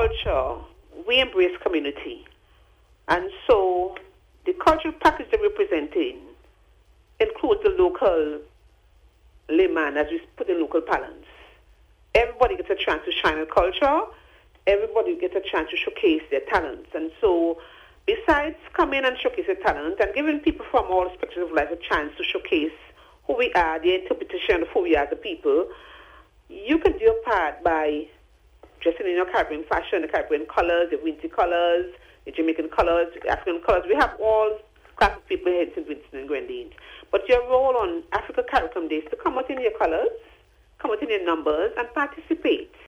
culture, we embrace community. And so the cultural package that we're presenting includes the local layman, as we put in local parlance. Everybody gets a chance to shine in culture. Everybody gets a chance to showcase their talents. And so besides coming and showcase their talent and giving people from all spectrums of life a chance to showcase who we are, the interpretation of who we are as a people, you can do your part by dressing in your Caribbean fashion, the Caribbean colors, the Winty colors, the Jamaican colors, the African colors. We have all class of people here in St. Vincent and Grenadines. But your role on Africa CARICOM Day is to come out in your colors, come out in your numbers, and participate.